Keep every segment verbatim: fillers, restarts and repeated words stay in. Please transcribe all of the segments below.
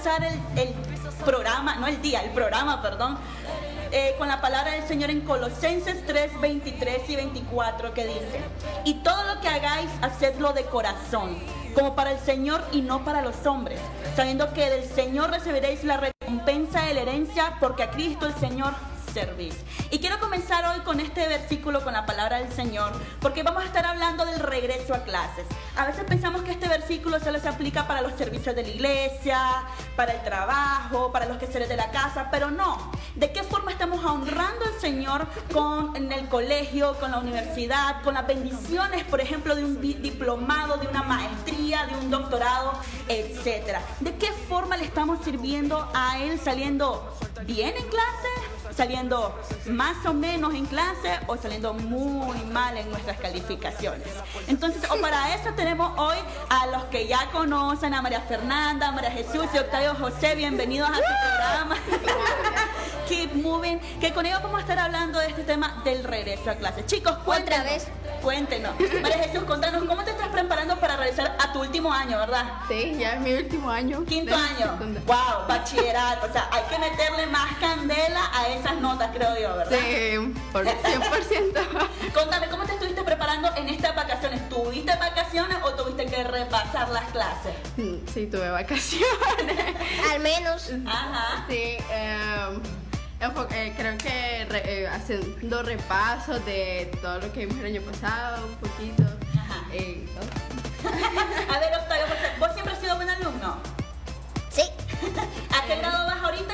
comenzar el, el programa, no el día, el programa, perdón, eh, con la palabra del Señor en Colosenses tres, veintitrés y veinticuatro, que dice: y todo lo que hagáis, hacedlo de corazón, como para el Señor y no para los hombres, sabiendo que del Señor recibiréis la recompensa de la herencia, porque a Cristo el Señor servís. Y quiero comenzar hoy con este versículo, con la palabra del Señor, porque vamos a estar hablando del regreso a clases. A veces pensamos que este versículo solo se aplica para los servicios de la iglesia, para el trabajo, para los quehaceres de la casa, pero no. ¿De qué forma estamos honrando al Señor con, en el colegio, con la universidad, con las bendiciones, por ejemplo, de un di- diplomado, de una maestría, de un doctorado, etcétera? ¿De qué forma le estamos sirviendo a Él, saliendo bien en clase, saliendo más o menos en clase o saliendo muy mal en nuestras calificaciones? Entonces, o para eso tenemos hoy a los que ya conocen, a María Fernanda, a María Jesús y Octavio José. Bienvenidos a su programa Keep Moving, que con ellos vamos a estar hablando de este tema del regreso a clase. Chicos, cuéntenos. ¿Otra vez? Cuéntenos. María Jesús, contanos, ¿cómo te estás preparando para regresar a tu último año, verdad? Sí, ya es mi último año. Quinto de año. secundaria. Wow, bachillerato. O sea, hay que meterle más candela a esas notas, creo yo, ¿verdad? Sí, por cien por ciento. Contame, ¿cómo te estuviste preparando en estas vacaciones? ¿Tuviste vacaciones o tuviste que repasar las clases? Sí, tuve vacaciones. Al menos. Ajá. Sí, eh, enfo- eh, creo que re- eh, haciendo repasos de todo lo que vimos el año pasado, un poquito. Ajá. eh, ¿no? A ver, Octavio, porque vos siempre has sido buen alumno. Sí. ¿A qué grado vas ahorita?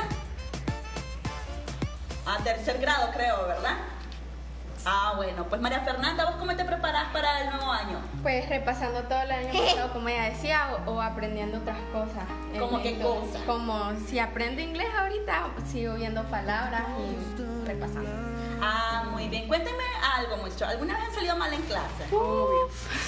A tercer grado, creo, ¿verdad? Ah, bueno. Pues María Fernanda, ¿vos cómo te preparás para el nuevo año? Pues repasando todo el año pasado, como ella decía, o, o aprendiendo otras cosas. ¿Cómo Eh, qué entonces, cosas? Como si aprendo inglés ahorita, sigo viendo palabras y repasando. Ah, muy bien. Cuénteme algo, mucho. ¿Alguna vez han salido mal en clase? Obvio.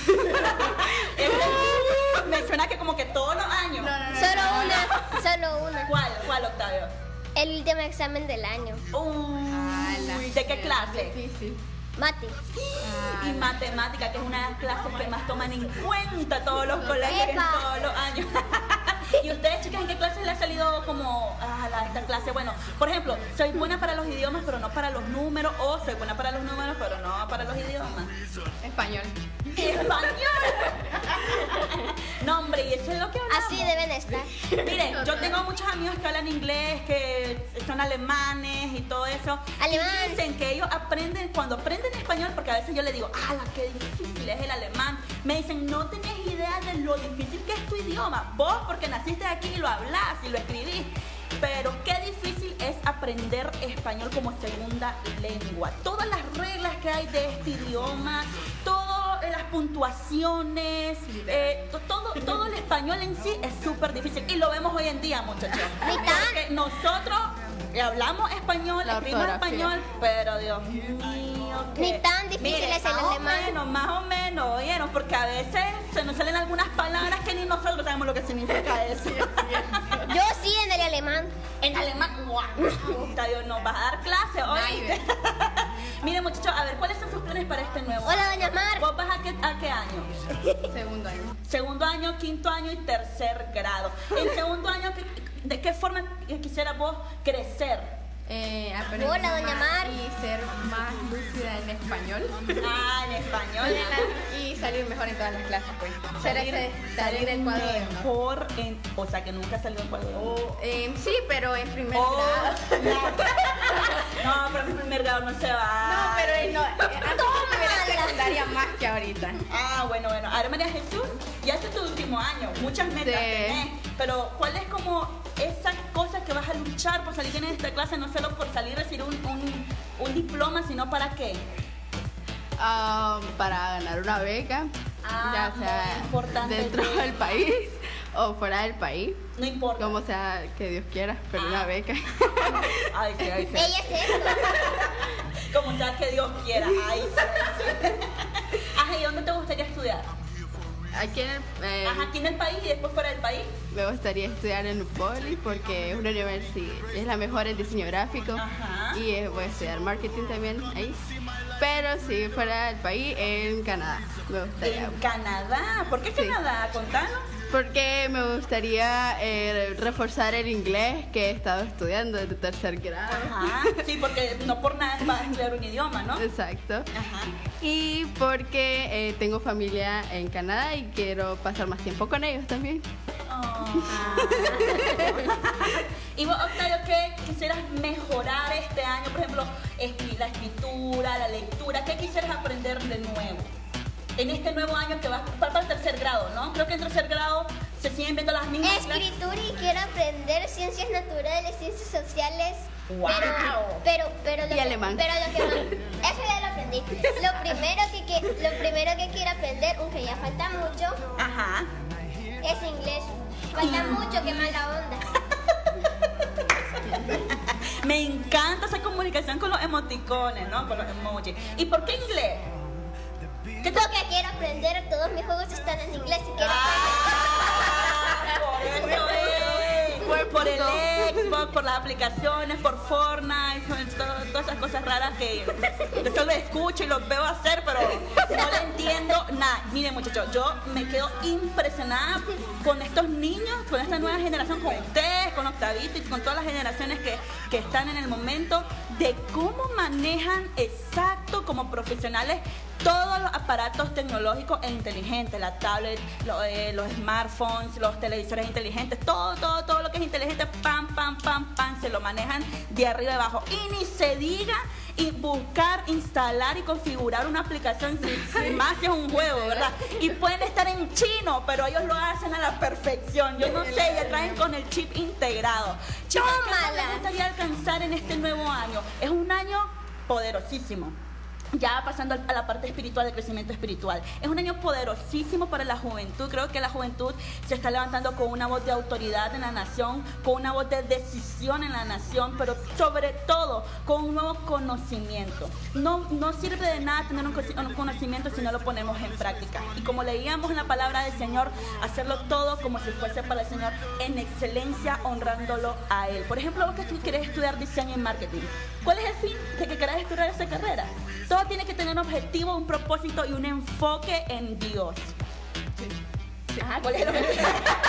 Este, me suena que como que todos los años. No, no, no. Solo no, una. Solo una. ¿Cuál? ¿Cuál, Octavio? El último examen del año. Uy, ¿de qué clase? Difícil. Mate. Y matemática, que es una de las clases que más toman en cuenta todos los colegios en Epa. todos los años. ¿Y ustedes, chicas, en qué clases les ha salido como a la, esta clase? Bueno, por ejemplo, soy buena para los idiomas, pero no para los números, o soy buena para los números, pero no para los idiomas. Español. ¡Español! No, hombre, y eso es lo que hablamos. Así deben estar. Miren, yo tengo muchos amigos que hablan inglés, que son alemanes y todo eso. Alemán. Y dicen que ellos aprenden, cuando aprenden español, porque a veces yo les digo, ¡ala, qué difícil es el alemán! Me dicen, no tenés idea de lo difícil que es tu idioma. Vos, porque naciste aquí y lo hablás y lo escribís. Pero qué difícil es aprender español como segunda lengua. Todas las reglas que hay de este idioma, todas las puntuaciones, eh, to- todo, todo el español en sí es súper difícil. Y lo vemos hoy en día, muchachos. Ni tan- Porque nosotros hablamos español, La escribimos ortografía. español, pero Dios mío, que... Ni tan difícil Mire, es el más alemán. o menos, más o menos, ¿oyeron? Porque a veces se nos salen algunas palabras que ni nosotros sabemos lo que significa eso. Yo sí en el alemán. En alemán, ¡guau! Octavio, nos vas a dar clase hoy. Ay, Miren, muchachos, a ver, ¿cuáles son sus planes para este nuevo Hola, año? doña Mar. ¿Vos vas a qué, a qué año? Segundo año. Segundo año, quinto año y tercer grado. En segundo año, ¿qué- ¿de qué forma quisiera vos crecer? Eh, aprender Hola, doña más Mar. y ser más lúcida en español. Ah, en español. Y salir mejor en todas las clases, pues. Ser Salir, ese- salir salir del cuadro. mejor en... O sea, que nunca salió en cuadro. Eh, sí, pero en primer Oh, grado. no, pero en primer grado no se va. No, pero eh, no, eh, antes Tómala. era secundaria más que ahorita. Ah, bueno, bueno. A ver, María Jesús, ya este es tu último año. Muchas metas Sí. tenés. Pero, ¿cuál es como esa cosa que vas a luchar por salir bien en esta clase? No solo por salir a recibir un, un, un diploma, sino para qué. Ah, para ganar una beca, Ah, ya sea muy importante. dentro del país o fuera del país, No importa. como sea que Dios quiera, pero una Ah. beca. Ay, sí, ay, sí. Ella es eso. Como sea que Dios quiera. Ay, sí, ay, sí. Ajá, ¿y dónde te gustaría estudiar? Aquí en el, eh, Ajá, aquí en el país y después fuera del país. me gustaría estudiar en Upoli porque es una universidad, es la mejor en diseño gráfico. Ajá. Y eh, voy a estudiar marketing también ahí. Pero si fuera del país, en Canadá me gustaría. En Canadá. ¿Por qué Sí. Canadá? Contanos. Porque me gustaría eh, reforzar el inglés que he estado estudiando desde tercer grado. Ajá, sí, porque no por nada vas a estudiar un idioma, ¿no? Exacto. Ajá. Y porque eh, tengo familia en Canadá y quiero pasar más tiempo con ellos también. Oh. Y vos, Octavio, ¿qué quisieras mejorar este año? Por ejemplo, escri- la escritura, la lectura. ¿Qué quisieras aprender de nuevo? En este nuevo año que vas para el tercer grado, ¿no? Creo que en tercer grado se siguen viendo las mismas clases. Escritura y quiero aprender ciencias naturales, ciencias sociales. ¡Wow! Pero, pero, pero lo Y que, alemán. Pero lo que más, eso ya lo aprendí. Lo primero que, que, lo primero que quiero aprender, aunque ya falta mucho, Ajá. es inglés. Falta mucho, qué mala onda. Me encanta esa comunicación con los emoticones, ¿no? Con los emojis. ¿Y por qué inglés? ¿Qué te... Porque quiero aprender, todos mis juegos están en inglés y quiero Ah, por eso es. Buen Por el punto. Xbox, por las aplicaciones, por Fortnite, por todo- todas esas cosas raras que yo solo escucho y los veo hacer, pero no le entiendo nada. Miren, muchachos, yo me quedo impresionada con estos niños, con esta nueva generación, con ustedes, con Octavito y con todas las generaciones que, que están en el momento, de cómo manejan exacto como profesionales todos los aparatos tecnológicos e inteligentes, la tablet, lo- eh, los smartphones, los televisores inteligentes, todo, todo, todo lo que es inteligente, pam, pam, pam, pam, se lo manejan de arriba abajo. Y ni se diga y buscar, instalar y configurar una aplicación, si, si más si es un juego, ¿verdad? Y pueden estar en chino, pero ellos lo hacen a la perfección. Yo no sé, ya traen con el chip integrado. Chicos, ¿qué más Tómala. les gustaría alcanzar en este nuevo año? Es un año poderosísimo. Ya pasando a la parte espiritual, de crecimiento espiritual. Es un año poderosísimo para la juventud. Creo que la juventud se está levantando con una voz de autoridad en la nación, con una voz de decisión en la nación, pero sobre todo con un nuevo conocimiento. No, no sirve de nada tener un cosi- un conocimiento si no lo ponemos en práctica. Y como leíamos en la palabra del Señor, hacerlo todo como si fuese para el Señor, en excelencia, honrándolo a Él. Por ejemplo, vos que tú quieres estudiar diseño y marketing, ¿cuál es el fin de que querés estudiar esa carrera? Todo tiene que tener un objetivo, un propósito y un enfoque en Dios. Ajá, ¿cuál es el objetivo?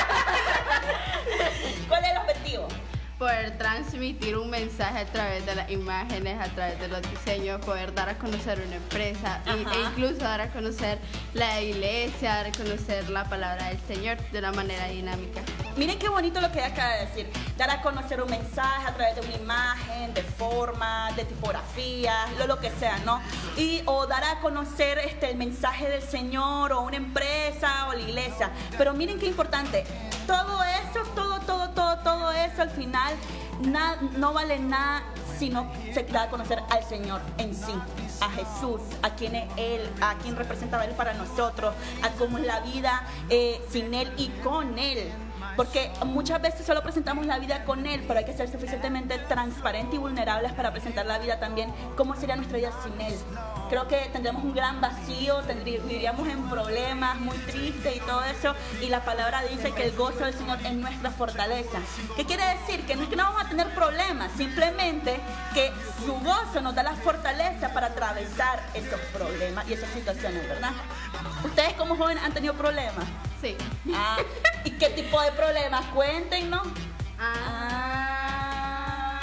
¿Cuál es el objetivo? Poder transmitir un mensaje a través de las imágenes, a través de los diseños, poder dar a conocer una empresa y- Ajá. e incluso dar a conocer la iglesia, dar a conocer la palabra del Señor de una manera dinámica. Miren qué bonito lo que ella acaba de decir. Dar a conocer un mensaje a través de una imagen, de forma, de tipografía, lo, lo que sea, ¿no? Y, o dar a conocer este, el mensaje del Señor o una empresa o la iglesia. Pero miren qué importante. Todo eso, todo, todo, todo, todo eso al final na- no vale nada si no se da a conocer al Señor en sí, a Jesús, a quien es Él, a quien representaba Él para nosotros, a cómo es la vida eh, sin Él y con Él. Porque muchas veces solo presentamos la vida con Él, pero hay que ser suficientemente transparentes y vulnerables para presentar la vida también. ¿Cómo sería nuestra vida sin Él? Creo que tendríamos un gran vacío, tendrí- viviríamos en problemas, muy tristes y todo eso. Y la palabra dice que el gozo del Señor es nuestra fortaleza. ¿Qué quiere decir? Que no es que no vamos a tener problemas, simplemente que su gozo nos da la fortaleza para atravesar esos problemas y esas situaciones, ¿verdad? ¿Ustedes como jóvenes han tenido problemas? Sí. Ah, ¿y qué tipo de problemas? Cuéntenos. Ah.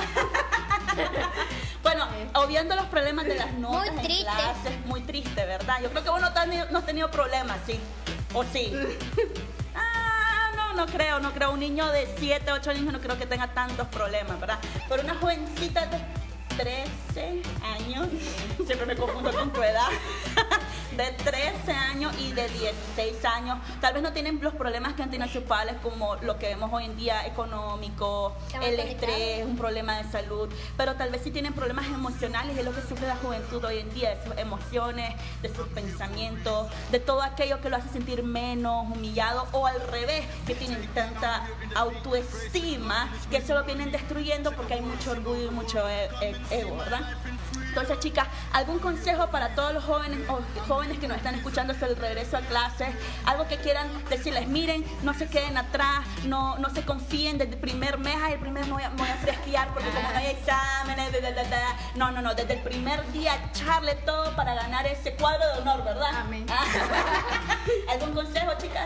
Bueno, obviando los problemas de las notas Muy en triste. clases, muy triste, ¿verdad? Yo creo que vos no has tenido, no has tenido problemas, ¿sí? ¿O sí? Ah, no, no creo, no creo. Un niño de siete, ocho años no creo que tenga tantos problemas, ¿verdad? Pero una jovencita de trece años, siempre me confundo con tu edad, de trece años y de dieciséis años, tal vez no tienen los problemas que han tenido sus padres, como lo que vemos hoy en día, económico, Estamos el conectados. estrés, un problema de salud, pero tal vez sí tienen problemas emocionales, es lo que sufre la juventud hoy en día, de sus emociones, de sus pensamientos, de todo aquello que lo hace sentir menos, humillado, o al revés, que tienen tanta autoestima que se lo vienen destruyendo porque hay mucho orgullo y mucho e- e- ego, ¿verdad? Entonces, chicas, ¿algún consejo para todos los jóvenes o jóvenes que nos están escuchando sobre el regreso a clases? Algo que quieran decirles, miren, no se queden atrás, no, no se confíen desde el primer mes, ay, el primer mes me voy a, me voy a fresquear porque como no hay exámenes, da, da, da, da. no, no, no, desde el primer día echarle todo para ganar ese cuadro de honor, ¿verdad? Amén. ¿Algún consejo, chicas?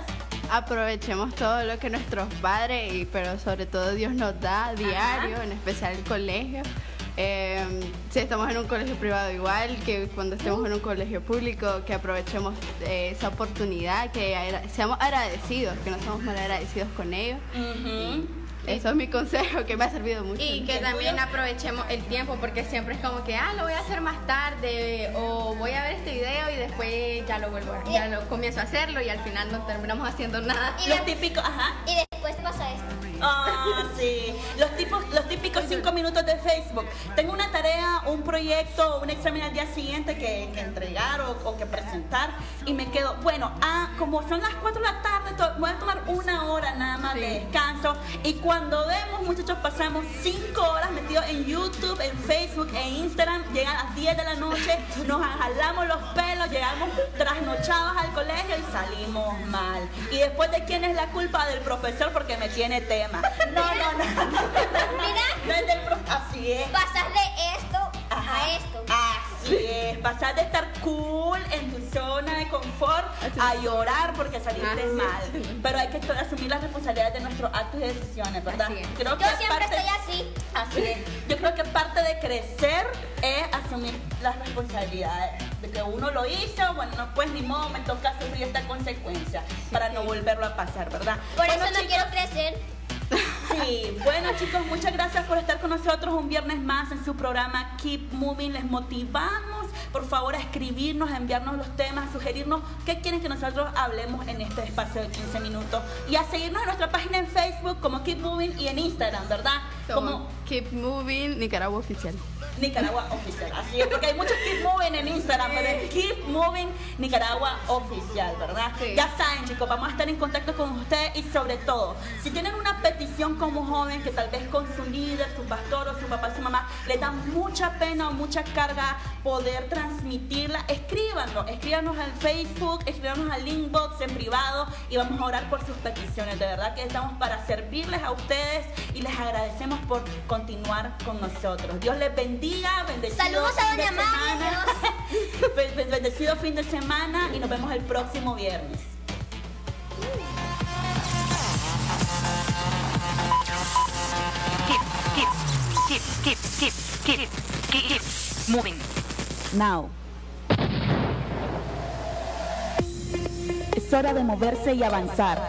aprovechemos todo lo que nuestros padres, y, pero sobre todo Dios nos da diario, Ajá. en especial el colegio. Eh, si estamos en un colegio privado igual, que cuando estemos en un colegio público, que aprovechemos eh, esa oportunidad, que agra- seamos agradecidos, que no seamos mal agradecidos con ellos. Uh-huh. Eso es mi consejo, que me ha servido mucho. Y que también aprovechemos el tiempo, porque siempre es como que, ah, lo voy a hacer más tarde, o voy a ver este video y después ya lo vuelvo, a, ya lo comienzo a hacerlo y al final no terminamos haciendo nada. Y los típicos, ajá. Y después pasa esto. Ah, sí. Los, tipos, los típicos cinco minutos de Facebook. Tengo una tarea, un proyecto, un examen al día siguiente que, que entregar o, o que presentar y me quedo, bueno, ah, como son las cuatro de la tarde, to- voy a tomar una hora nada más sí. de descanso. Y cuando vemos, muchachos, pasamos cinco horas metidos en YouTube, en Facebook, en Instagram. Llegan a las diez de la noche, nos jalamos los pelos, llegamos trasnochados al colegio y salimos mal. Y después, ¿de quién es la culpa? Del profesor, porque me tiene tema. No, no, no. Mira, Desde el pro- así es. pasas de esto Ajá. a esto. Así es. Pasar de estar cool en tu zona de confort a llorar porque saliste Así es. mal. Pero hay que to- asumir las responsabilidades de nuestros actos y decisiones, ¿verdad? Así es. Creo que Yo siempre parte- estoy así. Así es. Yo creo que parte de crecer es asumir las responsabilidades. De que uno lo hizo, bueno, no, pues ni modo, me toca sufrir esta consecuencia para no volverlo a pasar, ¿verdad? Por Bueno, eso no chicos, quiero crecer. Sí, bueno chicos, muchas gracias por estar con nosotros un viernes más en su programa Keep Moving. Les motivamos, por favor, a escribirnos, a enviarnos los temas, a sugerirnos qué quieren que nosotros hablemos en este espacio de quince minutos y a seguirnos en nuestra página en Facebook como Keep Moving y en Instagram, ¿verdad? Como Keep Moving Nicaragua Oficial. Nicaragua Oficial, así es, porque hay muchos Keep Moving en Instagram, pero es Keep Moving Nicaragua Oficial, ¿verdad? Sí. Ya saben, chicos, vamos a estar en contacto con ustedes y sobre todo, si tienen una petición como joven que tal vez con su líder, su pastor o su papá, su mamá, le da mucha pena o mucha carga poder transmitirla, escríbanos, escríbanos al Facebook, escríbanos al inbox en privado y vamos a orar por sus peticiones. De verdad que estamos para servirles a ustedes y les agradecemos por continuar con nosotros. Dios les bendiga. Bendecido Saludos a fin de Doña semana. Ben- ben- Bendecido fin de semana y nos vemos el próximo viernes. Keep, keep, keep, keep, keep, keep, keep, keep moving. Now. Es hora de moverse y avanzar.